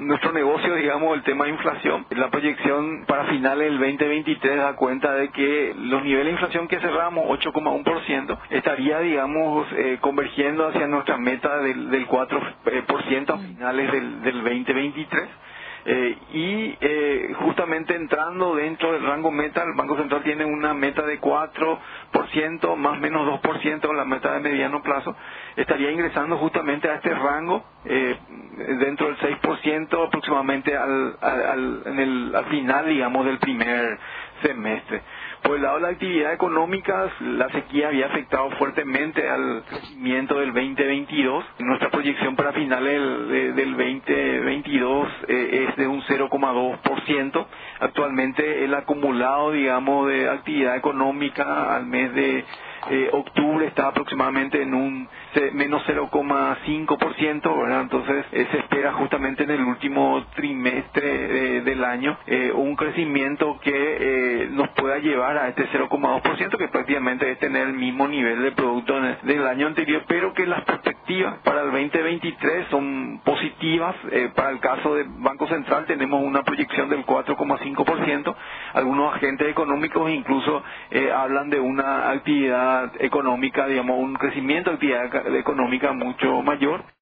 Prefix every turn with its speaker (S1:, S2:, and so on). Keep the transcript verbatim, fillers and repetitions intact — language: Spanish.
S1: nuestro negocio, digamos, el tema de inflación, la proyección para finales del veinte veintitrés da cuenta de que los niveles de inflación que cerramos, ocho coma uno por ciento, estaría, digamos, eh, convergiendo hacia nuestra meta del, del cuatro por ciento a finales del, del veinte veintitrés. Eh, y eh, justamente entrando dentro del rango meta, el Banco Central tiene una meta de cuatro por ciento más o menos dos por ciento, la meta de mediano plazo, estaría ingresando justamente a este rango eh, dentro del seis por ciento aproximadamente al, al, al, en el, al final, digamos, del primer semestre. Por el lado de la actividad económica, la sequía había afectado fuertemente al crecimiento del veinte veintidós. Nuestra proyección para finales del, de, del veinte veintidós eh, es de un cero coma dos por ciento. Actualmente el acumulado, digamos, de actividad económica al mes de eh, octubre está aproximadamente en un ce- menos cero coma cinco por ciento, ¿verdad? Entonces eh, se espera justamente en el último trimestre eh, del año eh, un crecimiento que eh, nos pueda llevar a este cero coma dos por ciento, que prácticamente es tener el mismo nivel de producto en el- del año anterior, pero que las perspectivas para el veinte veintitrés son positivas. Eh, para el caso del Banco Central tenemos una proyección del cuatro coma cinco por ciento. Algunos agentes económicos incluso eh, hablan de una actividad económica, digamos, un crecimiento de actividad económica mucho mayor.